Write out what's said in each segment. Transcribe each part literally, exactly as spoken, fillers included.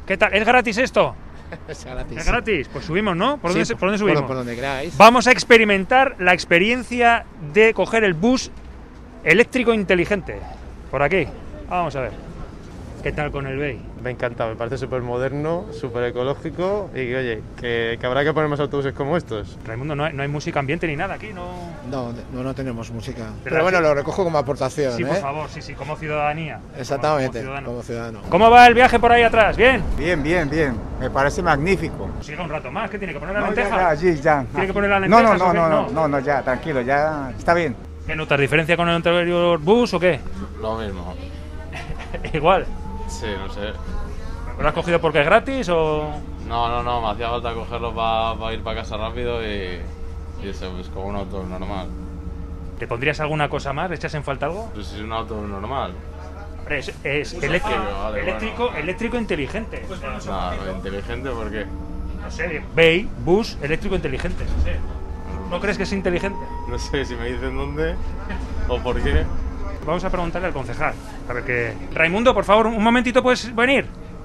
¿Qué tal? ¿Es gratis esto? Es gratis. ¿Es gratis? Pues subimos, ¿no? ¿Por dónde, Sí, ¿por dónde subimos? Por, por donde queráis. Vamos a experimentar la experiencia de coger el bus eléctrico inteligente. Por aquí. Vamos a ver. ¿Qué tal con el B E I? Me encanta, me parece súper moderno, súper ecológico y que, oye, que, que habrá que poner más autobuses como estos. Raimundo, no hay, no hay música ambiente ni nada aquí, ¿no? No, no, no tenemos música. ¿Verdad Pero bueno, que- lo recojo como aportación, Sí, ¿eh? por favor, sí, sí, como ciudadanía. Exactamente, Como ciudadano. como ciudadano. ¿Cómo va el viaje por ahí atrás? ¿Bien? Bien, bien, bien. Me parece magnífico. Siga un rato más, ¿qué tiene que poner la No, ya, lenteja? ya, sí, ya. ¿Tiene que poner la No, lenteja? no, no, no, no, no, no, ya, tranquilo, ya está bien. ¿Qué notas? ¿Diferencia con el anterior bus o qué? Lo mismo. Igual. Sí, no sé. ¿Lo has cogido porque es gratis o...? No, no, no, me hacía falta cogerlo para ir para casa rápido y, y eso, pues como un auto normal. ¿Te pondrías alguna cosa más? ¿Le echas en falta algo? Pues es un auto normal. Hombre, es, es eléctrico, vale, eléctrico, bueno. eléctrico inteligente. Nada, inteligente, ¿por qué? No sé, B E I, bus eléctrico inteligente. No sé. ¿No crees que es inteligente? No sé si me dicen dónde o por qué. Vamos a preguntarle al concejal. A ver qué... Raimundo, por favor, un momentito, ¿puedes venir?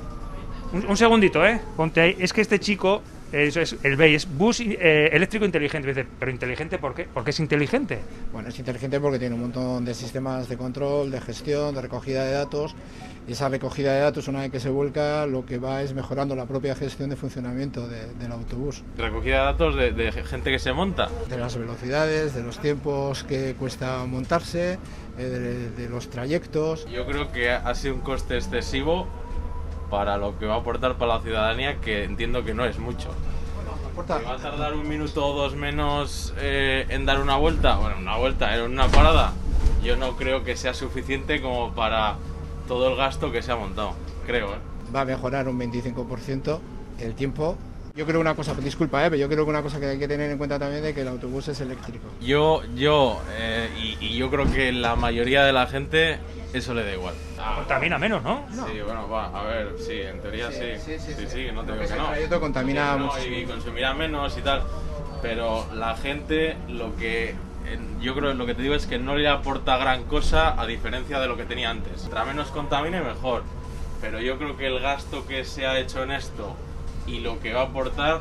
Un, un segundito, ¿eh? Ponte ahí. Es que este chico, eso es el B E I, es bus eh, eléctrico inteligente. Dice, ¿pero inteligente por qué? ¿Por qué es inteligente? Bueno, es inteligente porque tiene un montón de sistemas de control, de gestión, de recogida de datos. Y esa recogida de datos, una vez que se vuelca, lo que va es mejorando la propia gestión de funcionamiento de- del autobús. Recogida de datos de, de gente que se monta. De las velocidades, de los tiempos que cuesta montarse, eh, de, de los trayectos. Yo creo que ha sido un coste excesivo para lo que va a aportar para la ciudadanía, que entiendo que no es mucho. Aporta- ¿Que va a tardar un minuto o dos menos eh, en dar una vuelta? Bueno, una vuelta, en una parada. Yo no creo que sea suficiente como para todo el gasto que se ha montado, creo, ¿eh? Va a mejorar un veinticinco por ciento el tiempo. Yo creo una cosa, disculpa, ¿eh? pero yo creo que una cosa que hay que tener en cuenta también es que el autobús es eléctrico. Yo, yo, eh, y, y yo creo que la mayoría de la gente eso le da igual. Contamina menos, ¿no? Sí, bueno, va, a ver, sí, en teoría sí. Sí, sí, sí, sí, no te digo Ese que no. trayecto contamina Sí, no, muchísimo. y consumirá menos y tal. Pero la gente, lo que en- yo creo, lo que te digo es que no le aporta gran cosa a diferencia de lo que tenía antes. Mientras menos contamine, mejor. Pero yo creo que el gasto que se ha hecho en esto y lo que va a aportar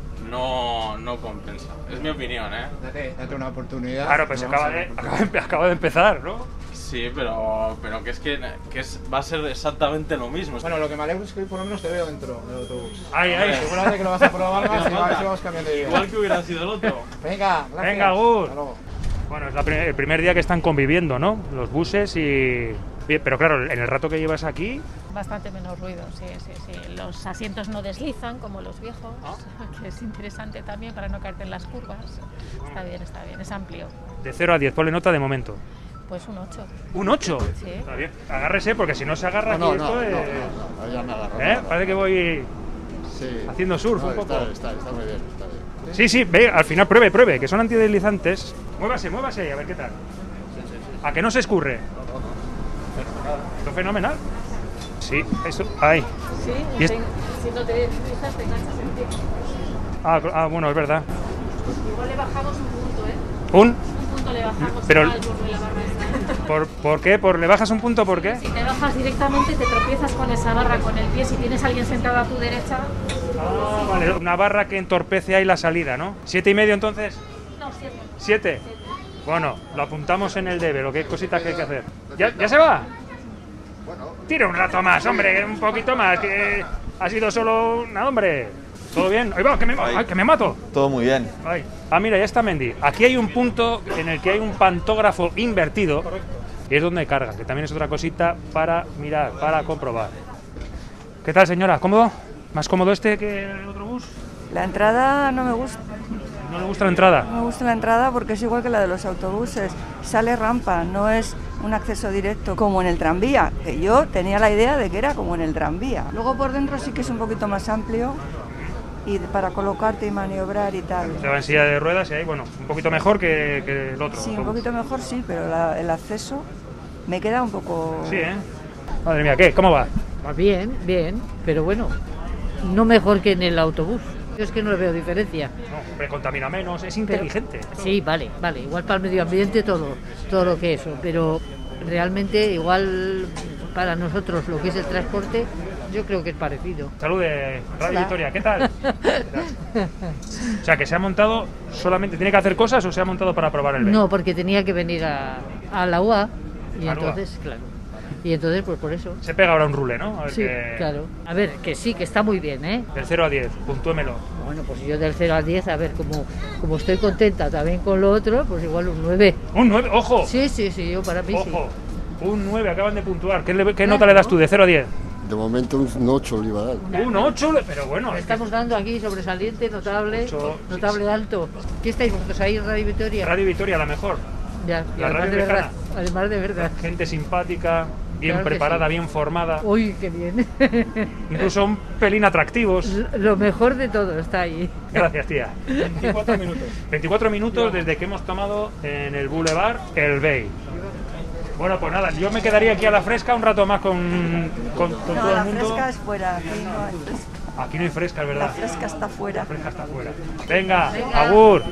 no, no compensa. Es mi opinión, ¿eh? Date, date una oportunidad. Claro, pues No acaba vamos a de, ver. acaba, de, acaba de empezar, ¿no? Sí, pero, pero que es que, que es, va a ser exactamente lo mismo. Bueno, lo que me alegro es que hoy por lo menos te veo dentro del autobús. Ay, ay. Seguramente que lo vas a probar más y a ver si vamos cambiando de idea. Igual que hubiera sido el otro. Venga, gracias. Venga, Gus. Hasta luego. Bueno, es la prim- el primer día que están conviviendo, ¿no? Los buses y... Bien, pero claro, en el rato que llevas aquí... Bastante menos ruido, sí, sí, sí. Los asientos no deslizan como los viejos, Ah. que es interesante también para no caerte en las curvas. Está bien, está bien, es amplio. De cero a diez, ponle nota de momento. Pues un ocho. ¿Un ocho? Sí. Está bien. Agárrese, porque si no se agarra No, aquí no, no, esto no, es- no, no, ya me agarro, ¿Eh? me agarro. Parece que voy Sí. haciendo surf No, un poco. Está, está, está muy bien, está bien. Sí, sí, ve, al final pruebe, pruebe, que son antideslizantes. Muévase, muévase, a ver qué tal. ¿A que no se escurre? ¿Esto es fenomenal? Sí, eso, ahí. Sí, Y es- si no te deslizas te enganchas en pie. Ah, ah, bueno, es verdad. Igual le bajamos un punto, ¿eh? ¿Un? Un punto le bajamos Pero- al borde de la barra esa. ¿Por, ¿Por qué? ¿Por le bajas un punto? ¿Por qué? Si te bajas directamente te tropiezas con esa barra con el pie. Si tienes a alguien sentado a tu derecha... Ah, vale, una barra que entorpece ahí la salida, ¿no? ¿Siete y medio entonces? No, siete. ¿Siete? Bueno, lo apuntamos en el debe, lo que hay cositas que hay que hacer. ¿Ya, ya se va? Tira un rato más, hombre, un poquito más, que ha sido solo una, hombre. ¿Todo bien? ¡Ahí va, que me, ay, que me mato! Todo muy bien. Ay. Ah, mira, ya está Mendy. Aquí hay un punto en el que hay un pantógrafo invertido, y es donde carga, que también es otra cosita para mirar, para comprobar. ¿Qué tal, señora? ¿Cómodo? ¿Más cómodo este que el otro bus? La entrada no me gusta, ¿No le gusta la entrada? no me gusta la entrada porque es igual que la de los autobuses, sale rampa, no es un acceso directo como en el tranvía, que yo tenía la idea de que era como en el tranvía. Luego por dentro sí que es un poquito más amplio y para colocarte y maniobrar y tal. Se va en silla de ruedas y ahí, bueno, un poquito mejor que, que el otro. Sí, un autobús. poquito mejor sí, pero la- el acceso me queda un poco... Sí, ¿eh? Madre mía, ¿qué? ¿Cómo va? Va bien, bien, pero bueno, no mejor que en el autobús. Yo es que no le veo diferencia. No, hombre, contamina menos, es inteligente. Sí, vale, vale, igual para el medio ambiente todo, todo lo que eso, pero realmente igual para nosotros lo que es el transporte yo creo que es parecido. Salude, Radio Hola. Victoria, ¿qué tal? ¿Qué tal? O sea, que se ha montado solamente, ¿tiene que hacer cosas o se ha montado para probar el B? No, porque tenía que venir a, a la U A y ¿A la U A? entonces, claro. Y entonces, pues por eso. Se pega ahora un rule, ¿no? A ver Sí, que- claro. A ver, que sí, que está muy bien, ¿eh? Del cero a diez, puntúemelo. Bueno, pues yo del cero al diez, a ver, como, como estoy contenta también con lo otro, pues igual un nueve. Un nueve, ojo. Sí, sí, sí, yo para mí sí. Ojo. Un nueve, acaban de puntuar. ¿Qué, le- qué Claro. nota le das tú de cero a diez? De momento un ocho le iba a dar. Un ocho, pero bueno. Le es que estamos dando aquí sobresaliente, notable, Ocho, notable alto. ¿Qué estáis vosotros ahí en Radio Victoria? Radio Victoria, la mejor. Ya, y la además radio de verdad, lejana. además de verdad. Gente simpática, bien Claro que preparada, sí. bien formada. Uy, qué bien. Incluso un pelín atractivos. Lo mejor de todo está ahí. Gracias, tía. veinticuatro minutos. veinticuatro minutos desde que hemos tomado en el Boulevard El Bay. Bueno, pues nada, yo me quedaría aquí a la fresca un rato más con, con, con No, todo la el mundo. fresca es fuera, aquí no hay fresca. Aquí no hay fresca, es La verdad. fresca está fuera. La fresca está fuera. Venga, Venga. agur.